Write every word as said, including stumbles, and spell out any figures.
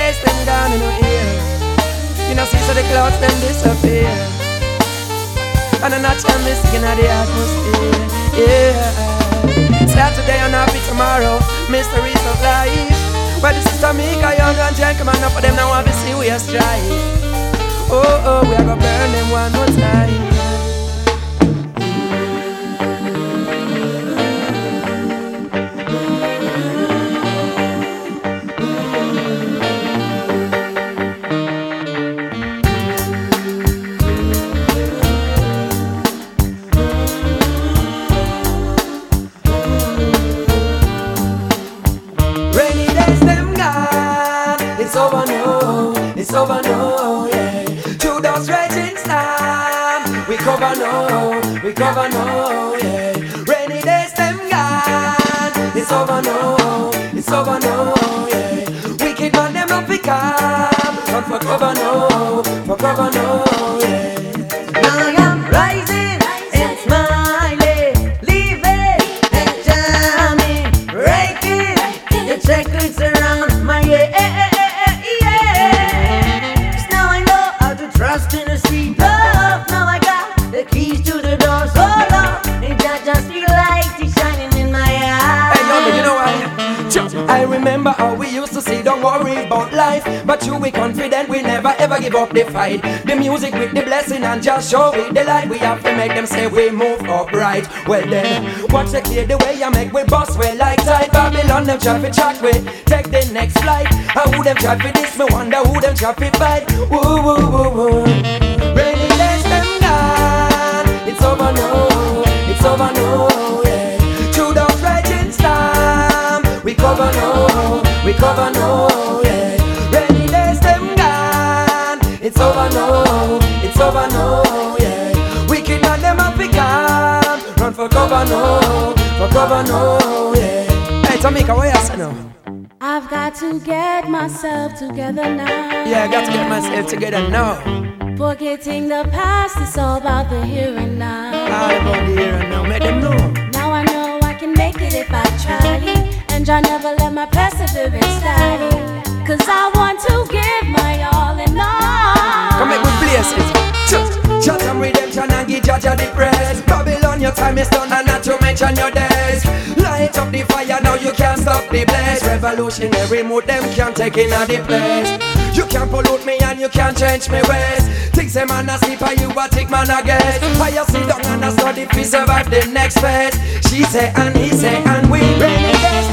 days them gone in our ear. You know see so the clouds them disappear. And a natural mystic in the atmosphere. Yeah. Start today and happy tomorrow. Mysteries of life. But this is Tamika, young and gentleman. Enough of them now want to see we are strive. Oh, oh, we are gonna burn them one more time. It's over now, it's over now, yeah. Through those raging storms, we cover now, we cover now, yeah. Rainy days them gone. It's over now, it's over now, yeah. Wicked man them not pick up, but for cover now, for cover now, yeah. Now I am rising and smiling, leaving and jamming, breaking the checkers around my head. Trust in the street love. Now I got the keys to the door. So long, and I just feel like it's shining in my eyes. Hey, yo, you know why? I remember how we used to say don't worry about life, but you we confident we never ever give up the fight. The music with the blessing and just show it the light. We have to make them say we move upright. Well then, watch the clear the way I make we bust well like tide. Babylon them try to chat with, take the next flight. How who them try for this? Me wonder who them try to fight. Woo woo woo woo. Rainy days them gone. It's over now. It's over now. Yeah. Through those raging storms, we cover now. We cover now. Yeah. Rainy days them gone. It's over now. It's over now. Yeah. Wicked man them have become. Run for cover now. For cover now. Yeah. Hey Tamika, what you say now? I've got to get myself together now. Yeah, I got to get myself together now. Forgetting the past, it's all about the here and now. All about the here and now, make them know. Now I know I can make it if I try. And I never let my perseverance die. Cause I want to give my all and all. Come make me places. Chat and redemption and give Jaja the praise. Babylon, your time is done and not to mention your days. Light up the fire, now you can't stop the blaze. Revolutionary mood, them can't take in the place. You can't pollute me and you can't change me ways. Think say man a sleep and you a think man a guess. I sit down and I study if we survive the next phase. She say and he say and we bring it.